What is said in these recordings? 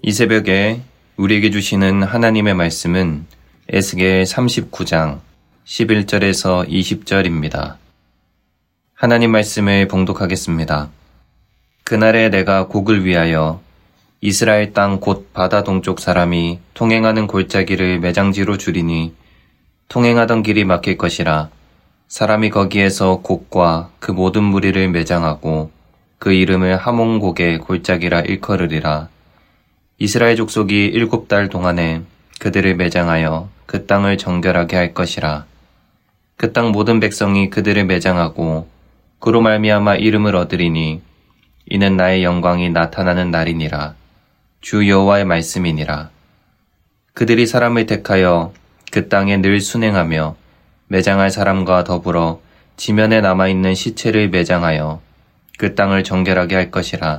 이 새벽에 우리에게 주시는 하나님의 말씀은 에스겔 39장 11절에서 20절입니다. 하나님 말씀을 봉독하겠습니다. 그날에 내가 곡을 위하여 이스라엘 땅 곧 바다 동쪽 사람이 통행하는 골짜기를 매장지로 주리니 통행하던 길이 막힐 것이라. 사람이 거기에서 곡과 그 모든 무리를 매장하고 그 이름을 하몬곡의 골짜기라 일컬으리라. 이스라엘 족속이 7달 동안에 그들을 매장하여 그 땅을 정결하게 할 것이라. 그 땅 모든 백성이 그들을 매장하고 그로 말미암아 이름을 얻으리니 이는 나의 영광이 나타나는 날이니라. 주 여호와의 말씀이니라. 그들이 사람을 택하여 그 땅에 늘 순행하며 매장할 사람과 더불어 지면에 남아있는 시체를 매장하여 그 땅을 정결하게 할 것이라.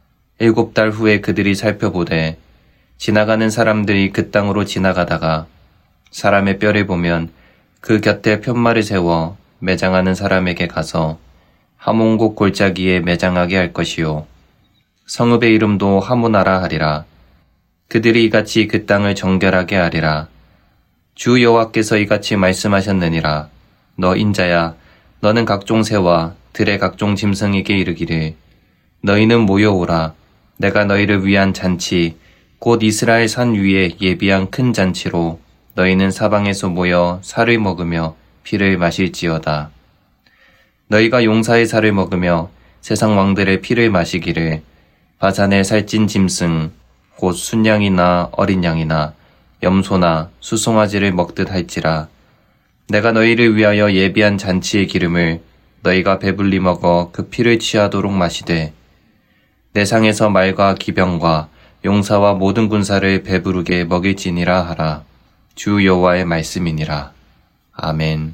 7달 후에 그들이 살펴보되 지나가는 사람들이 그 땅으로 지나가다가 사람의 뼈를 보면 그 곁에 편말을 세워 매장하는 사람에게 가서 하몬곡 골짜기에 매장하게 할 것이요. 성읍의 이름도 하모나라 하리라. 그들이 이같이 그 땅을 정결하게 하리라. 주 여호와께서 이같이 말씀하셨느니라. 너 인자야, 너는 각종 새와 들의 각종 짐승에게 이르기를 너희는 모여오라. 내가 너희를 위한 잔치, 곧 이스라엘 산 위에 예비한 큰 잔치로 너희는 사방에서 모여 살을 먹으며 피를 마실지어다. 너희가 용사의 살을 먹으며 세상 왕들의 피를 마시기를 바산의 살찐 짐승, 곧 순양이나 어린 양이나 염소나 수송아지를 먹듯 할지라. 내가 너희를 위하여 예비한 잔치의 기름을 너희가 배불리 먹어 그 피를 취하도록 마시되 내 상에서 말과 기병과 용사와 모든 군사를 배부르게 먹일지니라 하라. 주 여호와의 말씀이니라. 아멘.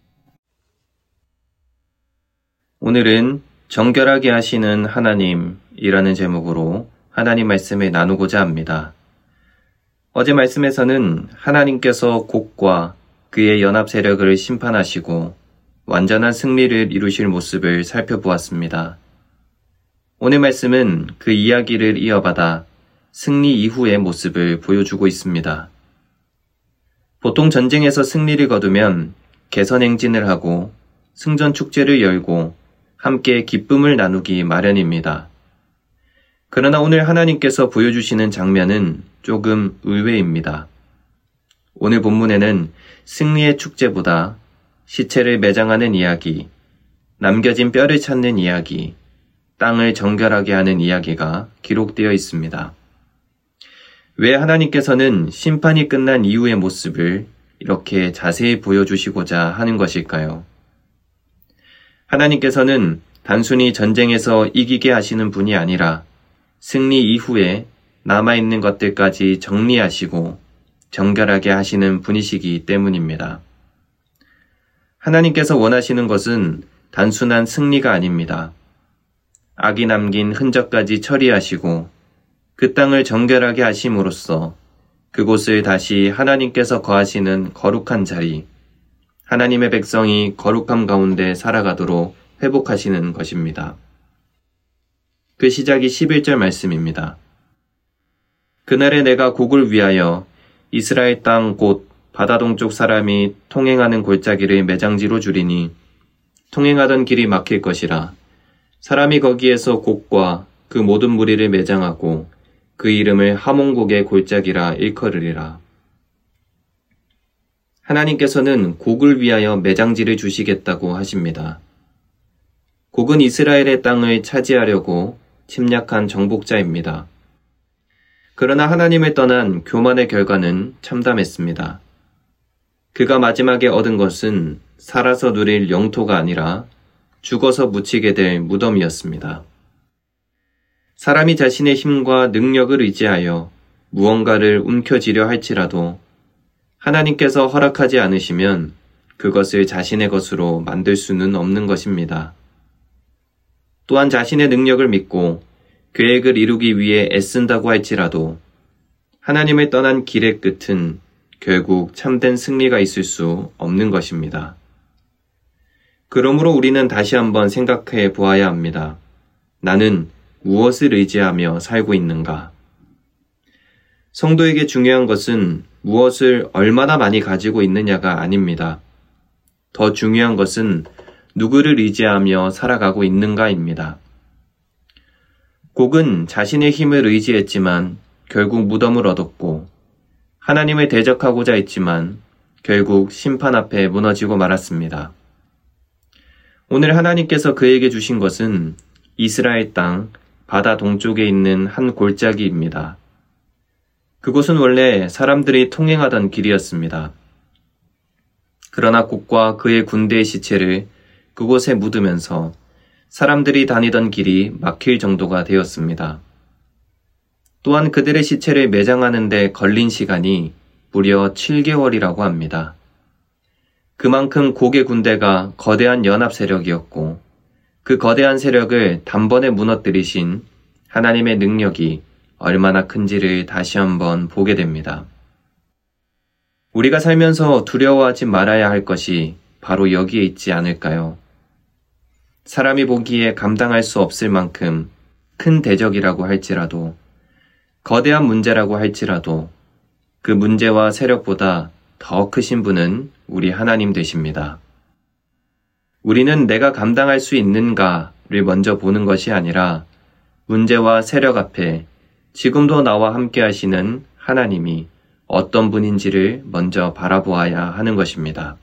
오늘은 정결하게 하시는 하나님이라는 제목으로 하나님 말씀을 나누고자 합니다. 어제 말씀에서는 하나님께서 곡과 그의 연합 세력을 심판하시고 완전한 승리를 이루실 모습을 살펴보았습니다. 오늘 말씀은 그 이야기를 이어받아 승리 이후의 모습을 보여주고 있습니다. 보통 전쟁에서 승리를 거두면 개선행진을 하고 승전 축제를 열고 함께 기쁨을 나누기 마련입니다. 그러나 오늘 하나님께서 보여주시는 장면은 조금 의외입니다. 오늘 본문에는 승리의 축제보다 시체를 매장하는 이야기, 남겨진 뼈를 찾는 이야기, 땅을 정결하게 하는 이야기가 기록되어 있습니다. 왜 하나님께서는 심판이 끝난 이후의 모습을 이렇게 자세히 보여주시고자 하는 것일까요? 하나님께서는 단순히 전쟁에서 이기게 하시는 분이 아니라 승리 이후에 남아있는 것들까지 정리하시고 정결하게 하시는 분이시기 때문입니다. 하나님께서 원하시는 것은 단순한 승리가 아닙니다. 악이 남긴 흔적까지 처리하시고 그 땅을 정결하게 하심으로써 그곳을 다시 하나님께서 거하시는 거룩한 자리, 하나님의 백성이 거룩함 가운데 살아가도록 회복하시는 것입니다. 그 시작이 11절 말씀입니다. 그날에 내가 곡을 위하여 이스라엘 땅 곧 바다 동쪽 사람이 통행하는 골짜기를 매장지로 주리니 통행하던 길이 막힐 것이라. 사람이 거기에서 곡과 그 모든 무리를 매장하고 그 이름을 하몬곡의 골짜기라 일컬으리라. 하나님께서는 곡을 위하여 매장지를 주시겠다고 하십니다. 곡은 이스라엘의 땅을 차지하려고 침략한 정복자입니다. 그러나 하나님을 떠난 교만의 결과는 참담했습니다. 그가 마지막에 얻은 것은 살아서 누릴 영토가 아니라 죽어서 묻히게 될 무덤이었습니다. 사람이 자신의 힘과 능력을 의지하여 무언가를 움켜쥐려 할지라도 하나님께서 허락하지 않으시면 그것을 자신의 것으로 만들 수는 없는 것입니다. 또한 자신의 능력을 믿고 계획을 이루기 위해 애쓴다고 할지라도 하나님을 떠난 길의 끝은 결국 참된 승리가 있을 수 없는 것입니다. 그러므로 우리는 다시 한번 생각해 보아야 합니다. 나는 무엇을 의지하며 살고 있는가? 성도에게 중요한 것은 무엇을 얼마나 많이 가지고 있느냐가 아닙니다. 더 중요한 것은 누구를 의지하며 살아가고 있는가입니다. 곡은 자신의 힘을 의지했지만 결국 무덤을 얻었고, 하나님을 대적하고자 했지만 결국 심판 앞에 무너지고 말았습니다. 오늘 하나님께서 그에게 주신 것은 이스라엘 땅 바다 동쪽에 있는 한 골짜기입니다. 그곳은 원래 사람들이 통행하던 길이었습니다. 그러나 곡과 그의 군대의 시체를 그곳에 묻으면서 사람들이 다니던 길이 막힐 정도가 되었습니다. 또한 그들의 시체를 매장하는 데 걸린 시간이 무려 7개월이라고 합니다. 그만큼 곡의 군대가 거대한 연합 세력이었고, 그 거대한 세력을 단번에 무너뜨리신 하나님의 능력이 얼마나 큰지를 다시 한번 보게 됩니다. 우리가 살면서 두려워하지 말아야 할 것이 바로 여기에 있지 않을까요? 사람이 보기에 감당할 수 없을 만큼 큰 대적이라고 할지라도, 거대한 문제라고 할지라도 그 문제와 세력보다 더 크신 분은 우리 하나님 되십니다. 우리는 내가 감당할 수 있는가를 먼저 보는 것이 아니라 문제와 세력 앞에 지금도 나와 함께 하시는 하나님이 어떤 분인지를 먼저 바라보아야 하는 것입니다.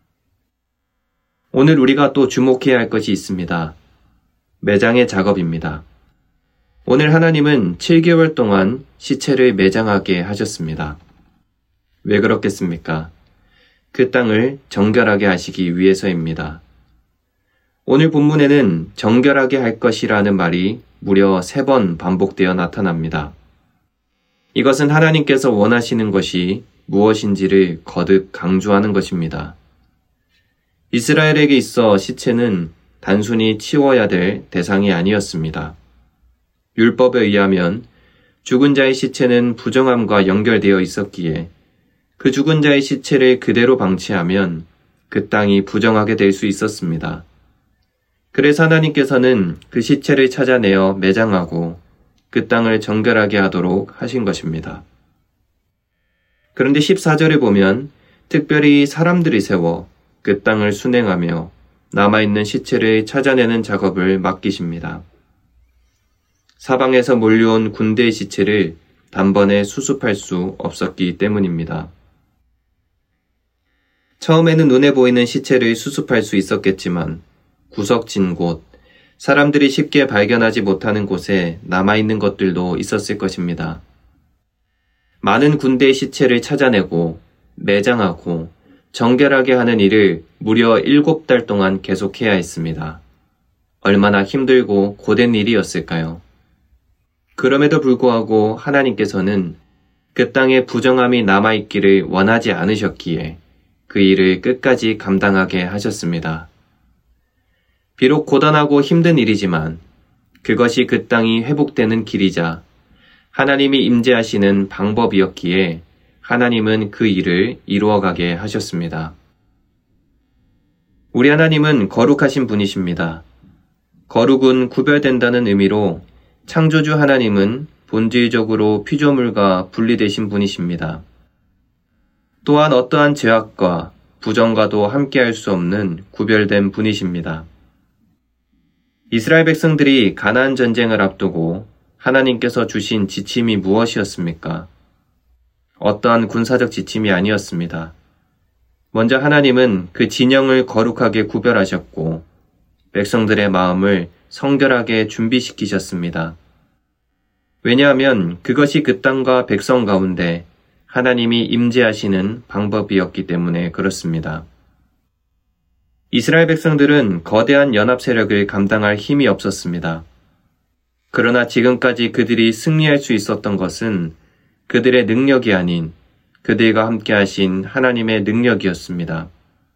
오늘 우리가 또 주목해야 할 것이 있습니다. 매장의 작업입니다. 오늘 하나님은 7개월 동안 시체를 매장하게 하셨습니다. 왜 그렇겠습니까? 그 땅을 정결하게 하시기 위해서입니다. 오늘 본문에는 정결하게 할 것이라는 말이 무려 3번 반복되어 나타납니다. 이것은 하나님께서 원하시는 것이 무엇인지를 거듭 강조하는 것입니다. 이스라엘에게 있어 시체는 단순히 치워야 될 대상이 아니었습니다. 율법에 의하면 죽은 자의 시체는 부정함과 연결되어 있었기에 그 죽은 자의 시체를 그대로 방치하면 그 땅이 부정하게 될 수 있었습니다. 그래서 하나님께서는 그 시체를 찾아내어 매장하고 그 땅을 정결하게 하도록 하신 것입니다. 그런데 14절에 보면 특별히 사람들이 세워 그 땅을 순행하며 남아있는 시체를 찾아내는 작업을 맡기십니다. 사방에서 몰려온 군대의 시체를 단번에 수습할 수 없었기 때문입니다. 처음에는 눈에 보이는 시체를 수습할 수 있었겠지만 구석진 곳, 사람들이 쉽게 발견하지 못하는 곳에 남아있는 것들도 있었을 것입니다. 많은 군대의 시체를 찾아내고 매장하고 정결하게 하는 일을 무려 7달 동안 계속해야 했습니다. 얼마나 힘들고 고된 일이었을까요? 그럼에도 불구하고 하나님께서는 그 땅에 부정함이 남아있기를 원하지 않으셨기에 그 일을 끝까지 감당하게 하셨습니다. 비록 고단하고 힘든 일이지만 그것이 그 땅이 회복되는 길이자 하나님이 임재하시는 방법이었기에 하나님은 그 일을 이루어가게 하셨습니다. 우리 하나님은 거룩하신 분이십니다. 거룩은 구별된다는 의미로 창조주 하나님은 본질적으로 피조물과 분리되신 분이십니다. 또한 어떠한 죄악과 부정과도 함께할 수 없는 구별된 분이십니다. 이스라엘 백성들이 가나안 전쟁을 앞두고 하나님께서 주신 지침이 무엇이었습니까? 어떠한 군사적 지침이 아니었습니다. 먼저 하나님은 그 진영을 거룩하게 구별하셨고 백성들의 마음을 성결하게 준비시키셨습니다. 왜냐하면 그것이 그 땅과 백성 가운데 하나님이 임재하시는 방법이었기 때문에 그렇습니다. 이스라엘 백성들은 거대한 연합 세력을 감당할 힘이 없었습니다. 그러나 지금까지 그들이 승리할 수 있었던 것은 그들의 능력이 아닌 그들과 함께 하신 하나님의 능력이었습니다.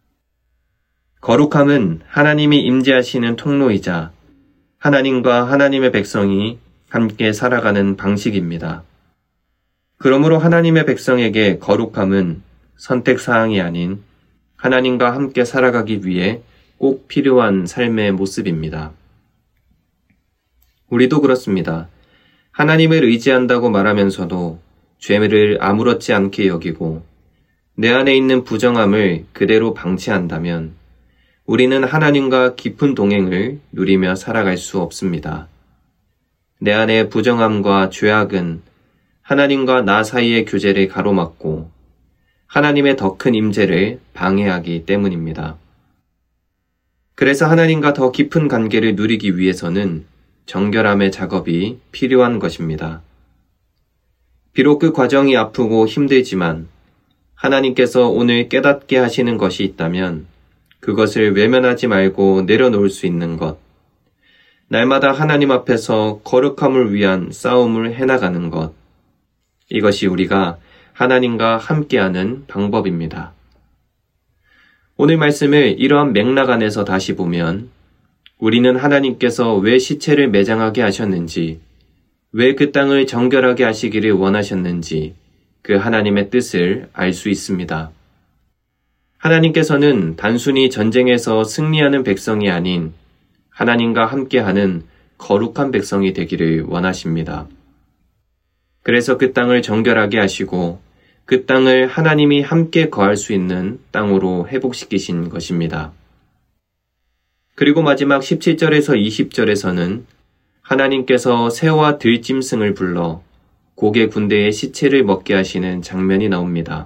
거룩함은 하나님이 임재하시는 통로이자 하나님과 하나님의 백성이 함께 살아가는 방식입니다. 그러므로 하나님의 백성에게 거룩함은 선택사항이 아닌 하나님과 함께 살아가기 위해 꼭 필요한 삶의 모습입니다. 우리도 그렇습니다. 하나님을 의지한다고 말하면서도 죄를 아무렇지 않게 여기고 내 안에 있는 부정함을 그대로 방치한다면 우리는 하나님과 깊은 동행을 누리며 살아갈 수 없습니다. 내 안의 부정함과 죄악은 하나님과 나 사이의 교제를 가로막고 하나님의 더 큰 임재를 방해하기 때문입니다. 그래서 하나님과 더 깊은 관계를 누리기 위해서는 정결함의 작업이 필요한 것입니다. 비록 그 과정이 아프고 힘들지만 하나님께서 오늘 깨닫게 하시는 것이 있다면 그것을 외면하지 말고 내려놓을 수 있는 것, 날마다 하나님 앞에서 거룩함을 위한 싸움을 해나가는 것, 이것이 우리가 하나님과 함께하는 방법입니다. 오늘 말씀을 이러한 맥락 안에서 다시 보면 우리는 하나님께서 왜 시체를 매장하게 하셨는지, 왜 그 땅을 정결하게 하시기를 원하셨는지 그 하나님의 뜻을 알 수 있습니다. 하나님께서는 단순히 전쟁에서 승리하는 백성이 아닌 하나님과 함께하는 거룩한 백성이 되기를 원하십니다. 그래서 그 땅을 정결하게 하시고 그 땅을 하나님이 함께 거할 수 있는 땅으로 회복시키신 것입니다. 그리고 마지막 17절에서 20절에서는 하나님께서 새와 들짐승을 불러 고개 군대의 시체를 먹게 하시는 장면이 나옵니다.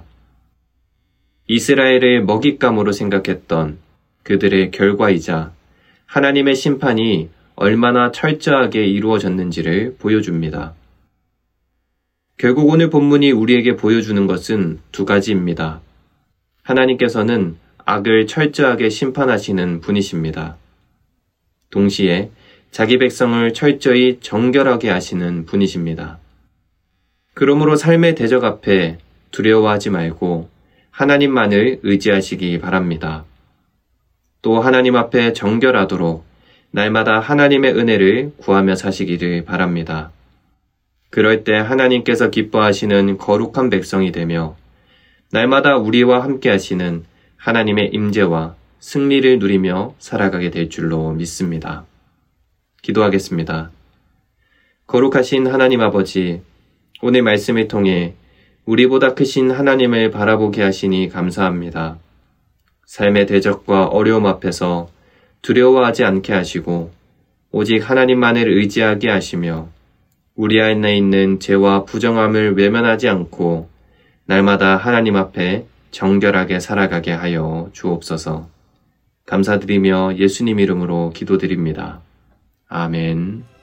이스라엘을 먹잇감으로 생각했던 그들의 결과이자 하나님의 심판이 얼마나 철저하게 이루어졌는지를 보여줍니다. 결국 오늘 본문이 우리에게 보여주는 것은 두 가지입니다. 하나님께서는 악을 철저하게 심판하시는 분이십니다. 동시에 자기 백성을 철저히 정결하게 하시는 분이십니다. 그러므로 삶의 대적 앞에 두려워하지 말고 하나님만을 의지하시기 바랍니다. 또 하나님 앞에 정결하도록 날마다 하나님의 은혜를 구하며 사시기를 바랍니다. 그럴 때 하나님께서 기뻐하시는 거룩한 백성이 되며 날마다 우리와 함께 하시는 하나님의 임재와 승리를 누리며 살아가게 될 줄로 믿습니다. 기도하겠습니다. 거룩하신 하나님 아버지, 오늘 말씀을 통해 우리보다 크신 하나님을 바라보게 하시니 감사합니다. 삶의 대적과 어려움 앞에서 두려워하지 않게 하시고 오직 하나님만을 의지하게 하시며 우리 안에 있는 죄와 부정함을 외면하지 않고 날마다 하나님 앞에 정결하게 살아가게 하여 주옵소서. 감사드리며 예수님 이름으로 기도드립니다. 아멘.